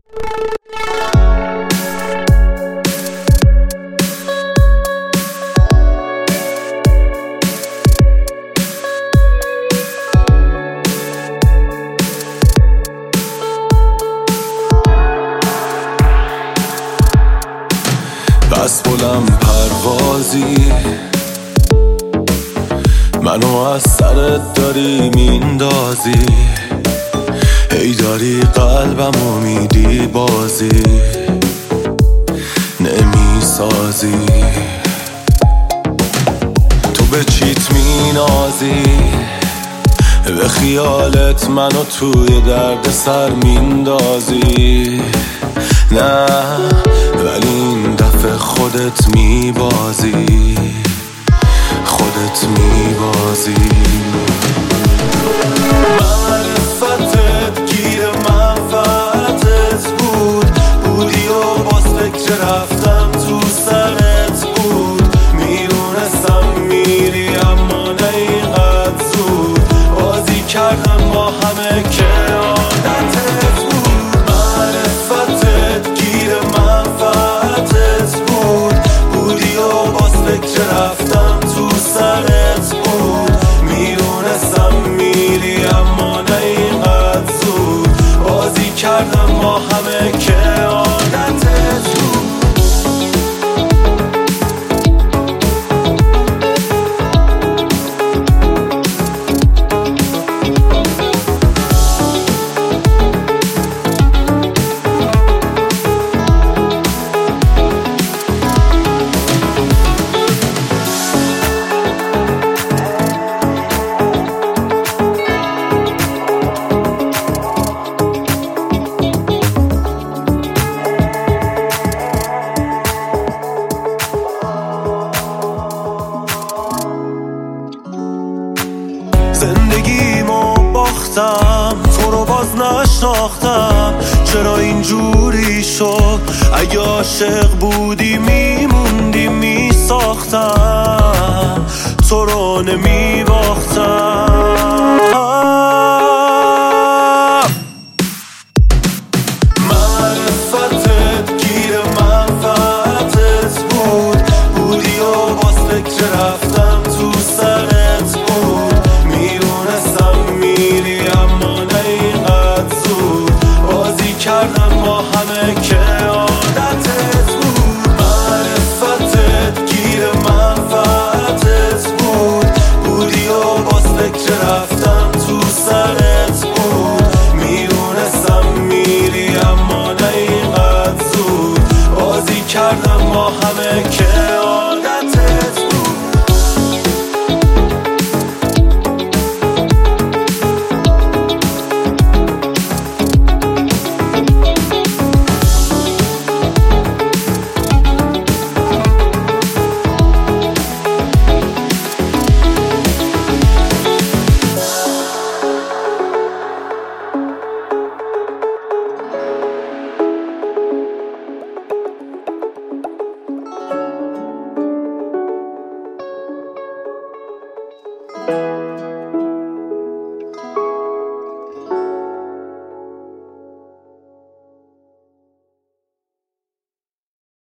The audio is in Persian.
بس بلند پروازی منو از سرت داری میندازی، هی داری قلبمو میدی بازی نمیسازی. تو به چیت مینازی، به خیالت منو توی درد سر میندازی. نه ولی این دفعه خودت میبازی، خودت میبازی. معرفتت گیر منفعتت بودی و باز فکر رفتم تو سرت بود. میدونستم میری اما نه اینقدر زود، بازی کردم با همه که عادتت بود. معرفتت گیر منفعتت بودی و باز فکر رفتم تو سرت بود. میدونستم میری اما نه اینقدر زود، بازی کردم با همه که عادتت بود. زندگیمو باختم، تو رو باز نشناختم. چرا اینجوری شد؟ اگه عاشق بودی میموندی میساختم، تو رو نمیباختم. معرفتت گیر منفعتت بودی و باز فکر رفتم تو سرت بود. میدونستم میری اما نه اینقدر زود، بازی کردم با همه که عادتت بود. معرفتت گیر منفعتت بودی و باز فکر رفتم تو سرت بود. میدونستم میری اما نه اینقدر زود، بازی کردم با همه که عادتت بود.